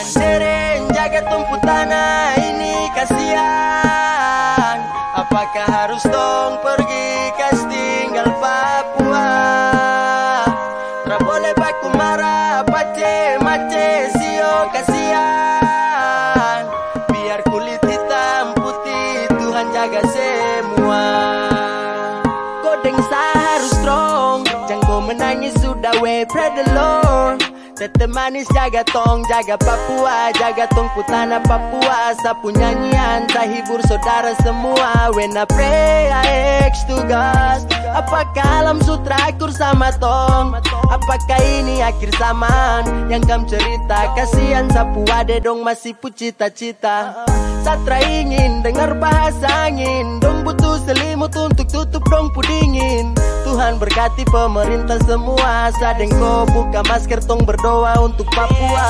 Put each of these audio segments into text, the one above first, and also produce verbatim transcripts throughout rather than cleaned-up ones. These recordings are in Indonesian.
Manderen jaga tumpu tanah ini kasihan. Apakah harus dong pergi kas tinggal Papua? Tra boleh baku marah pace mace sio kasihan. Biar kulit hitam putih Tuhan jaga semua. Kodeng sah harus strong, jangan kau menangis sudah we pray the Lord. Tete manis jaga tong, jaga Papua, jaga tong putana Papua. Sapu nyanyian, tak hibur saudara semua. When I pray I ask to God, apakah alam sutra akur sama tong? Apakah ini akhir zaman yang kam cerita? Kasihan sapu ade dong masih pu cita-cita. Satra ingin dengar bahasa angin, dong butuh selimut untuk tutup dong pudingin. Tuhan berkati pemerintah semua. Sadengko buka masker tong berdoa untuk Papua.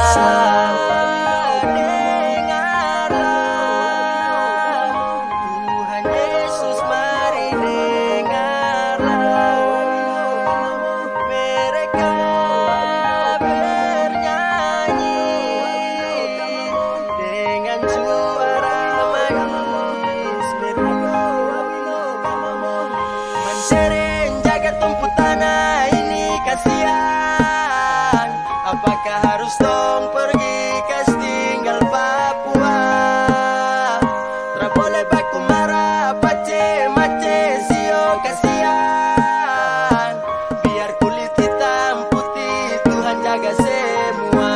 Tuhan Yesus mari dengarlah. Mereka bernyanyi dengan suara manis. Manderen jaga tumpu tanah ini kasihan. Apakah harus dong pergi kas tinggal Papua? Tra boleh baku marah pace mace sio kasihan. Biar kulit hitam putih Tuhan jaga semua.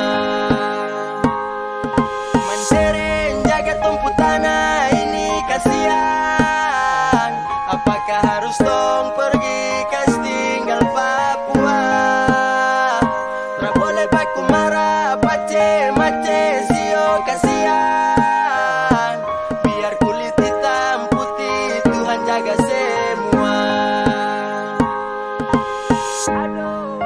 Manderen jaga tumpu tanah ini kasihan. Apakah harus dong pergi kas tinggal Papua? Tra boleh baku marah pace mace sio kasihan. Biar kulit hitam putih Tuhan jaga semua. Aduh.